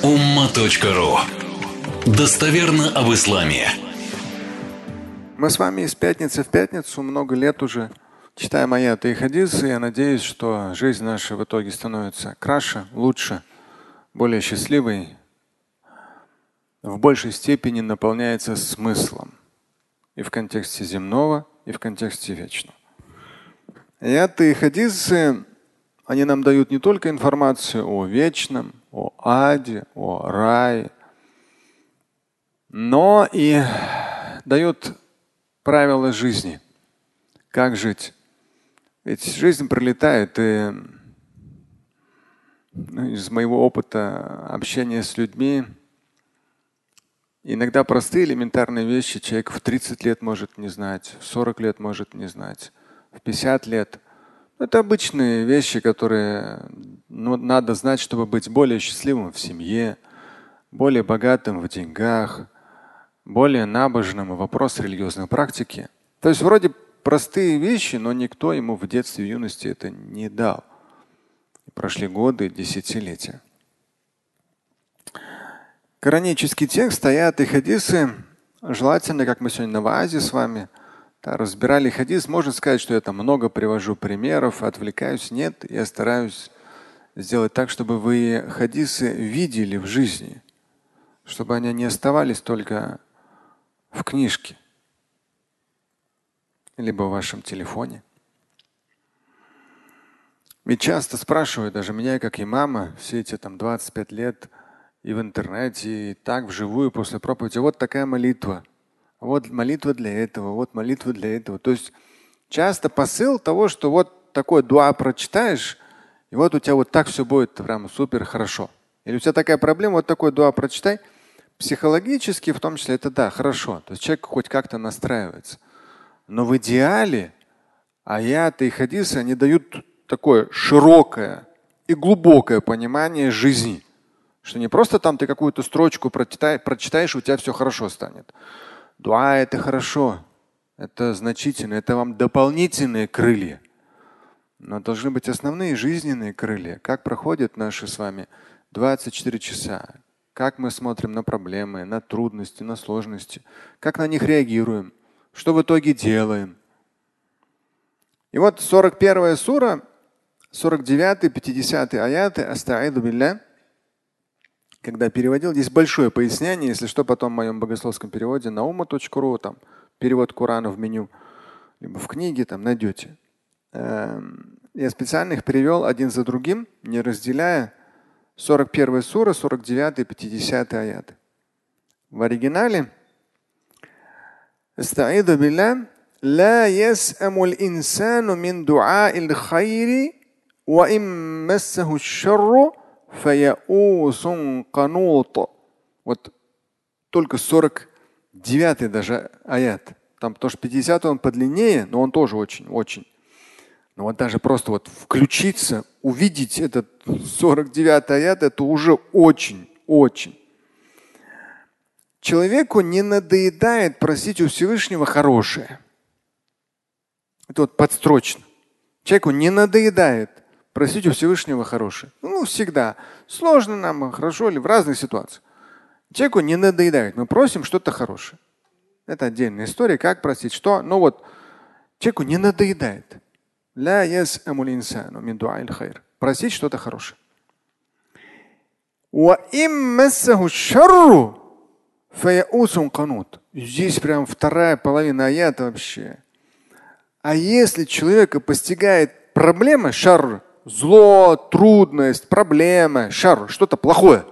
umma.ru. Достоверно об исламе. Мы с вами из пятницы в пятницу много лет уже читаем аяты и хадисы. Я надеюсь, что жизнь наша в итоге становится краше, лучше, более счастливой, в большей степени наполняется смыслом. И в контексте земного, и в контексте вечного. Аяты и хадисы, они нам дают не только информацию о вечном, о аде, о рае, но и дают правила жизни. Как жить? Ведь жизнь пролетает, и из моего опыта общения с людьми иногда простые элементарные вещи человек в 30 лет может не знать, в 40 лет может не знать, в 50 лет. Это обычные вещи, которые надо знать, чтобы быть более счастливым в семье, более богатым в деньгах, более набожным в вопросе религиозной практики. То есть вроде простые вещи, но никто ему в детстве и юности это не дал. И прошли годы, десятилетия. Коранический текст, аяты и хадисы, желательно, как мы сегодня на ваазе с вами разбирали хадис, можно сказать, что я там много привожу примеров, отвлекаюсь. Нет, я стараюсь сделать так, чтобы вы хадисы видели в жизни, чтобы они не оставались только в книжке, либо в вашем телефоне. Ведь часто спрашивают даже меня, как имама, все эти 25 лет и в интернете, и так вживую после проповеди, вот такая молитва. Вот молитва для этого, вот молитва для этого. То есть часто посыл того, что вот такой дуа прочитаешь, и вот у тебя вот так все будет прям супер хорошо. Или у тебя такая проблема, вот такой дуа прочитай. Психологически, в том числе, это да, хорошо. То есть человек хоть как-то настраивается. Но в идеале аяты и хадисы, они дают такое широкое и глубокое понимание жизни. Что не просто там ты какую-то строчку прочитаешь, и у тебя все хорошо станет. Дуа – это хорошо, это значительно, это вам дополнительные крылья. Но должны быть основные жизненные крылья. Как проходят наши с вами 24 часа? Как мы смотрим на проблемы, на трудности, на сложности? Как на них реагируем? Что в итоге делаем? И вот 41 сура, 49, 50 аяты «Аста'иду билля». Когда переводил, здесь большое пояснение, если что, потом в моем богословском переводе на umma.ru, там перевод Корана в меню, либо в книге там найдете. Я специально их перевел один за другим, не разделяя. 41 сура, 49, 50 аяты. В оригинале «Аста'иду билля ла яс'аму л-инсану мин ду'а'ил хайри ва им массаху ш-шарру». Вот только 49-й даже аят. Там тоже 50-й он подлиннее, но он тоже очень. Но вот даже просто вот включиться, увидеть этот 49-й аят, это уже очень. Человеку не надоедает просить у Всевышнего хорошее. Это вот подстрочно. Человеку не надоедает просить у Всевышнего хорошее. Всегда. Сложно нам, хорошо ли, в разных ситуациях. Человеку не надоедает. Мы просим что-то хорошее. Это отдельная история, как просить, что. Человеку не надоедает. Просить что-то хорошее. Здесь прям вторая половина аята вообще. А если человека постигает проблема, шар, зло, трудность, проблема, шар, что-то плохое.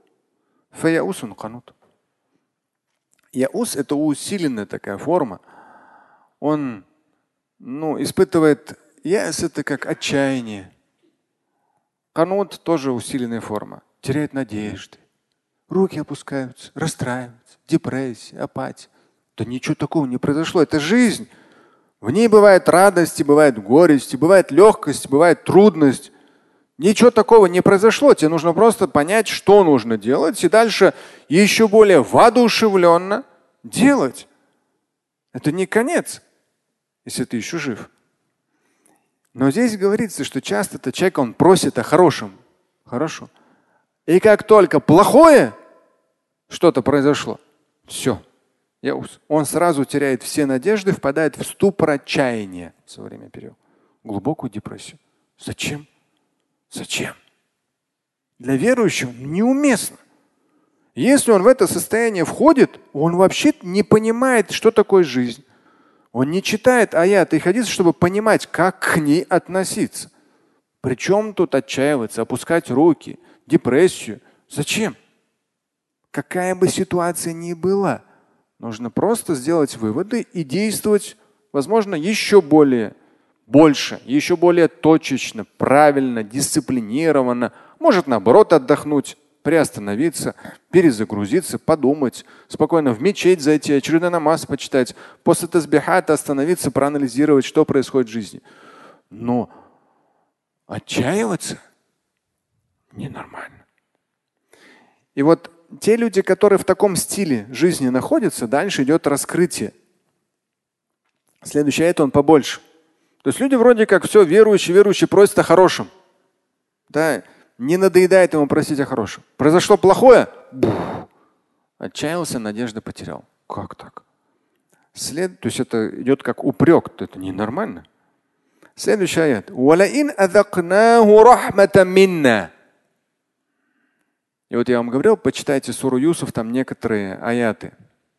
Яус – это усиленная такая форма. Он испытывает яс – это как отчаяние. Канут – тоже усиленная форма. Теряет надежды. Руки опускаются, расстраиваются, депрессия, апатия. Да ничего такого не произошло. Это жизнь. В ней бывает радость, бывает горесть, бывает легкость, бывает трудность. Ничего такого не произошло. Тебе нужно просто понять, что нужно делать, и дальше еще более воодушевленно делать. Это не конец, если ты еще жив. Но здесь говорится, что часто человек, он просит о хорошем. Хорошо. И как только плохое что-то произошло, все. Он сразу теряет все надежды, впадает в ступор отчаяния в свое время период. Глубокую депрессию. Зачем? Зачем? Для верующего неуместно. Если он в это состояние входит, он вообще не понимает, что такое жизнь. Он не читает аяты и хадисы, чтобы понимать, как к ней относиться. Причем тут отчаиваться, опускать руки, депрессию. Зачем? Какая бы ситуация ни была, нужно просто сделать выводы и действовать, возможно, еще больше, еще более точечно, правильно, дисциплинированно. Может, наоборот, отдохнуть, приостановиться, перезагрузиться, подумать, спокойно в мечеть зайти, очередной намаз почитать, после тасбихата остановиться, проанализировать, что происходит в жизни. Но отчаиваться ненормально. И вот те люди, которые в таком стиле жизни находятся, дальше идет раскрытие. Следующий аят он побольше. То есть люди вроде как все верующие просят о хорошем. Да, не надоедает ему просить о хорошем. Произошло плохое, отчаялся, надежды потерял. Как так? То есть это идет как упрек, это ненормально. Следующий аят. И вот я вам говорил, почитайте суру Юсуф, там некоторые аяты.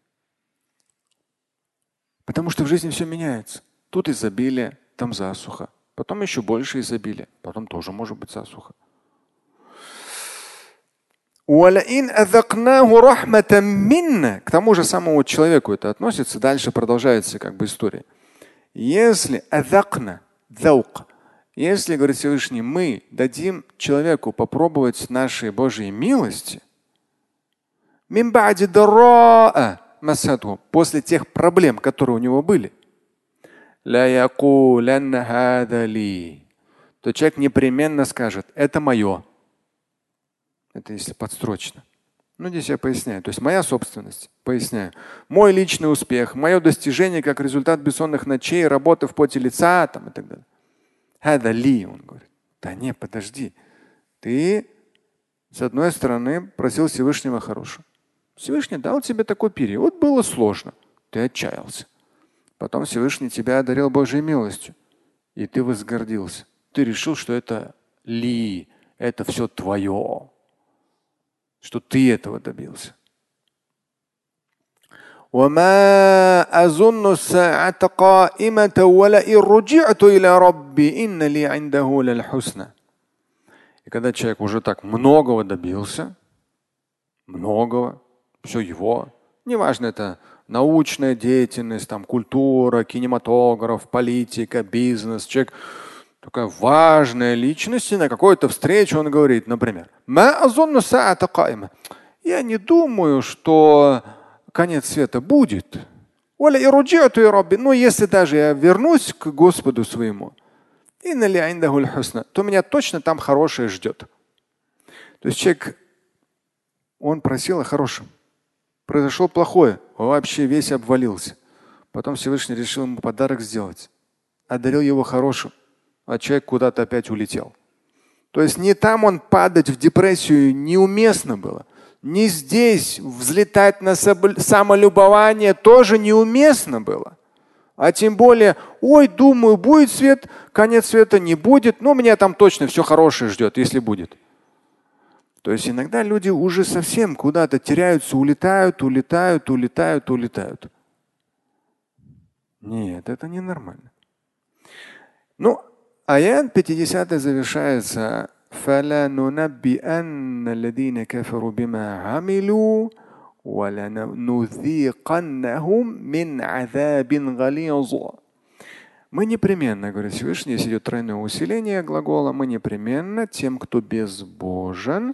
Потому что в жизни все меняется. Тут изобилие, там засуха. Потом еще больше изобилия. Потом тоже может быть засуха. К тому же самому человеку это относится. Дальше продолжается как бы история. Если говорит Всевышний, мы дадим человеку попробовать нашей Божьей милости, после тех проблем, которые у него были, то человек непременно скажет, это мое. Это если подстрочно. Здесь я поясняю. То есть моя собственность. Поясняю. Мой личный успех, мое достижение как результат бессонных ночей, работы в поте лица и так далее. Он говорит. Да не, подожди. Ты, с одной стороны, просил Всевышнего хорошего. Всевышний дал тебе такой период. Было сложно. Ты отчаялся. Потом Всевышний тебя одарил Божьей милостью. И ты возгордился. Ты решил, что это это все твое. Что ты этого добился. И когда человек уже так многого добился, все его, неважно, это научная деятельность, там, культура, кинематограф, политика, бизнес, человек такая важная личность, и на какой-то встрече он говорит, например, я не думаю, что конец света будет. Но если даже я вернусь к Господу своему, то меня точно там хорошее ждет. То есть человек, он просил о хорошем. Произошло плохое, он вообще весь обвалился. Потом Всевышний решил ему подарок сделать. Одарил его хорошим. А человек куда-то опять улетел. То есть не там он падать в депрессию неуместно было. Не здесь взлетать на самолюбование тоже неуместно было. А тем более, думаю, будет свет, конец света не будет, но меня там точно все хорошее ждет, если будет. То есть иногда люди уже совсем куда-то теряются, улетают. Нет, это ненормально. Аят 50 завершается. فَلَنُنَبِّئَنَّ الَّذِينَ كَفَرُوا بِمَا عَمِلُوا وَلَنُذِيقَنَّهُم مِّنْ عَذَابٍ غَلِيظٍ. Мы непременно, говорит Всевышний, если идет тройное усиление глагола, мы непременно тем, кто безбожен,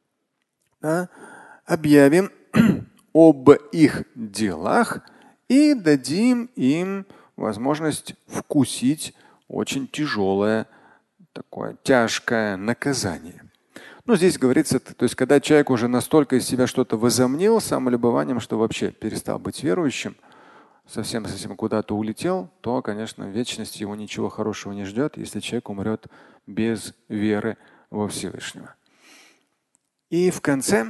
объявим об их делах и дадим им возможность вкусить очень тяжелое, такое тяжкое наказание. Здесь говорится, то есть когда человек уже настолько из себя что-то возомнил самолюбованием, что вообще перестал быть верующим, совсем куда-то улетел, то, конечно, в вечности его ничего хорошего не ждет, если человек умрет без веры во Всевышнего. И в конце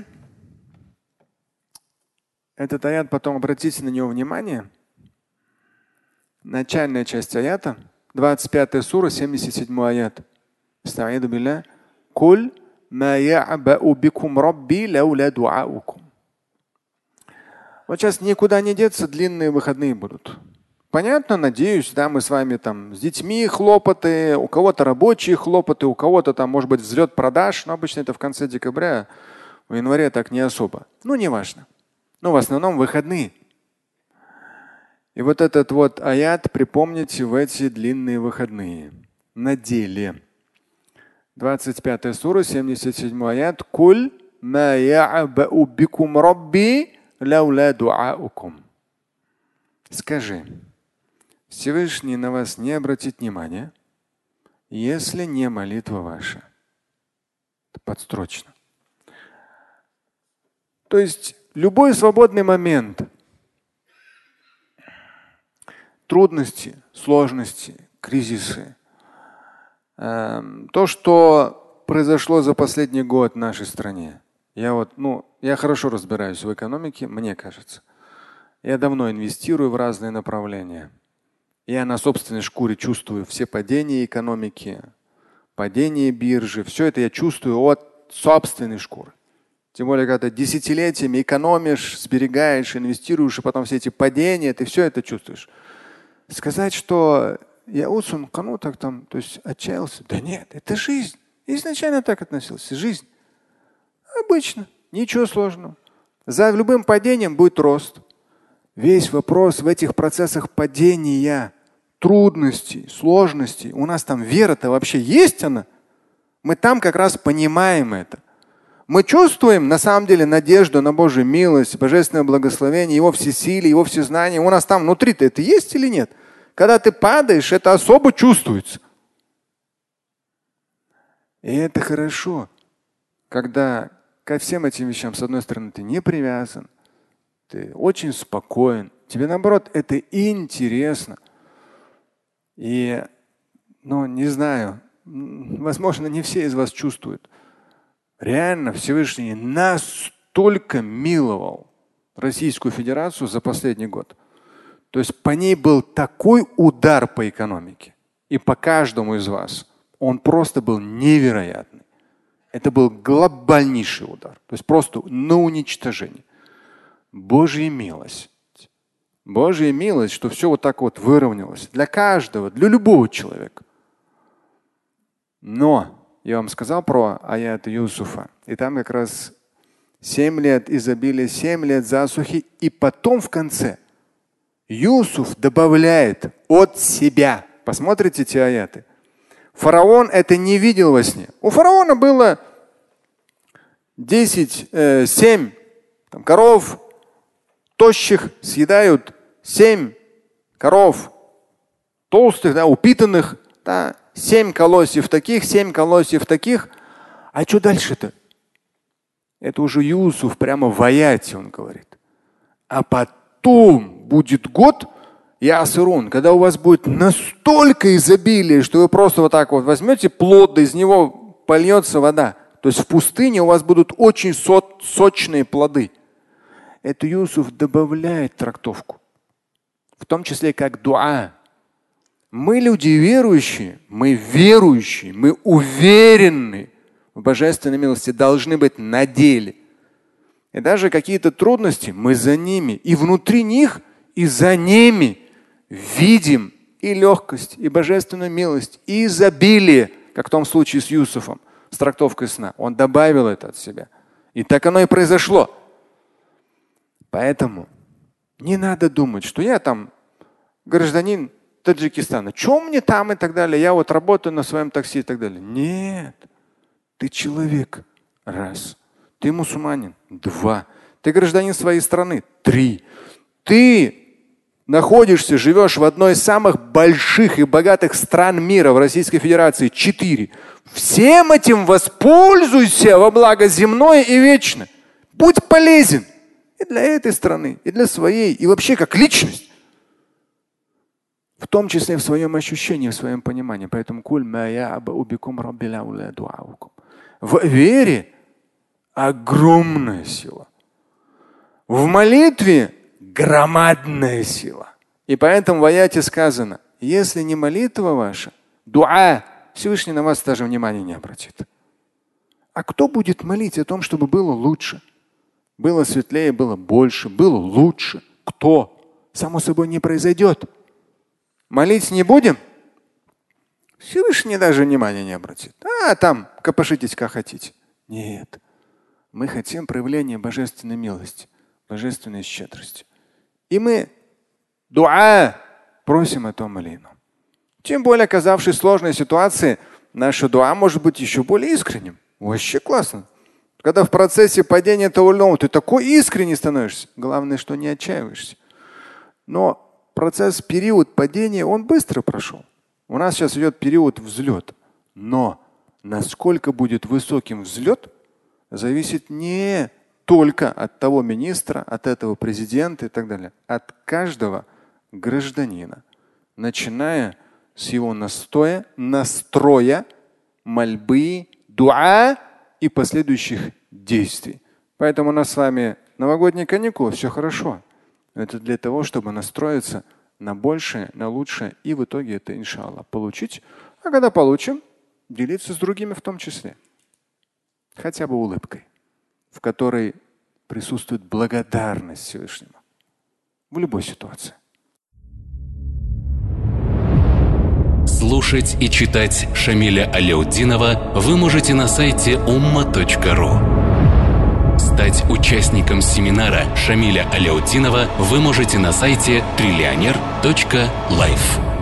этот аят, потом обратите на него внимание. Начальная часть аята, 25 сура, 77 аят. Стаиду билля. Куль ма я'бау бикум рабби лауля дуаукум. Вот сейчас никуда не деться, длинные выходные будут. Понятно, надеюсь, да, мы с вами там с детьми хлопоты, у кого-то рабочие хлопоты, у кого-то там, может быть, взлет продаж, но обычно это в конце декабря, в январе так не особо. Ну, неважно. Но в основном выходные. И вот этот вот аят припомните в эти длинные выходные. На деле. 25 сура, 77 аят. Куль ма я'бау бикум рабби лауля дуаукум. Скажи, Всевышний на вас не обратит внимания, если не молитва ваша. Это подстрочно. То есть любой свободный момент, трудности, сложности, кризисы, то, что произошло за последний год в нашей стране. Я хорошо разбираюсь в экономике, мне кажется. Я давно инвестирую в разные направления. Я на собственной шкуре чувствую все падения экономики, падение биржи. Все это я чувствую от собственной шкуры. Тем более, когда десятилетиями экономишь, сберегаешь, инвестируешь, и потом все эти падения, ты все это чувствуешь. Сказать, что я то есть отчаялся. Да нет, это жизнь. Изначально так относился. Жизнь. Обычно. Ничего сложного. За любым падением будет рост. Весь вопрос в этих процессах падения, трудностей, сложностей. У нас там вера-то вообще есть она? Мы там как раз понимаем это. Мы чувствуем на самом деле надежду на Божью милость, божественное благословение, Его всесилие, Его всезнание. У нас там внутри-то это есть или нет? Когда ты падаешь, это особо чувствуется. И это хорошо, когда ко всем этим вещам, с одной стороны, ты не привязан, ты очень спокоен. Тебе, наоборот, это интересно. И, не знаю, возможно, не все из вас чувствуют. Реально Всевышний настолько миловал Российскую Федерацию за последний год. То есть по ней был такой удар по экономике. И по каждому из вас. Он просто был невероятный. Это был глобальнейший удар. То есть просто на уничтожение. Божья милость. Божья милость, что все вот так вот выровнялось. Для каждого, для любого человека. Но я вам сказал про аят Юсуфа. И там как раз 7 лет изобилия, 7 лет засухи. И потом в конце Юсуф добавляет от себя. Посмотрите эти аяты. Фараон это не видел во сне. У фараона было 7 коров, тощих съедают 7 коров, толстых, упитанных, 7 колосьев таких, 7 колосьев таких. А что дальше-то? Это уже Юсуф прямо в аяте он говорит. А потом будет год, Ясырун, когда у вас будет настолько изобилие, что вы просто вот так вот возьмете плод, да из него польется вода. То есть в пустыне у вас будут очень сочные плоды. Это Юсуф добавляет трактовку. В том числе как дуа. Мы люди верующие, мы уверены в божественной милости, должны быть на деле. И даже какие-то трудности, мы за ними. И внутри них, и за ними видим и легкость, и божественную милость, и изобилие, как в том случае с Юсуфом, с трактовкой сна. Он добавил это от себя. И так оно и произошло. Поэтому не надо думать, что я там гражданин Таджикистана. Что мне там и так далее? Я вот работаю на своем такси и так далее. Нет. Ты человек. Раз. Ты мусульманин. Два. Ты гражданин своей страны. Три. Ты находишься, живешь в одной из самых больших и богатых стран мира, в Российской Федерации. 4. Всем этим воспользуйся во благо земное и вечное. Будь полезен. И для этой страны, и для своей, и вообще как личность. В том числе в своем ощущении, в своем понимании. Поэтому в вере огромная сила. В молитве громадная сила. И поэтому в аяте сказано, если не молитва ваша, дуа, Всевышний на вас даже внимания не обратит. А кто будет молить о том, чтобы было лучше? Было светлее, было больше, было лучше. Кто? Само собой не произойдет. Молить не будем? Всевышний даже внимания не обратит. А там копошитесь как хотите. Нет. Мы хотим проявления божественной милости, божественной щедрости. И мы дуа просим о том или ином. Тем более, оказавшись в сложной ситуации, наша дуа может быть еще более искренним. Вообще классно. Когда в процессе падения того или иного ты такой искренний становишься. Главное, что не отчаиваешься. Но период падения, он быстро прошел. У нас сейчас идет период взлета. Но насколько будет высоким взлет, зависит не только от того министра, от этого президента и так далее. От каждого гражданина. Начиная с его настроя, мольбы, дуа и последующих действий. Поэтому у нас с вами новогодние каникулы, все хорошо. Это для того, чтобы настроиться на большее, на лучшее и в итоге это, иншаллах, получить. А когда получим, делиться с другими в том числе. Хотя бы улыбкой, в которой присутствует благодарность Всевышнему в любой ситуации. Слушать и читать Шамиля Аляутдинова вы можете на сайте umma.ru. Стать участником семинара Шамиля Аляутдинова вы можете на сайте trillioner.life.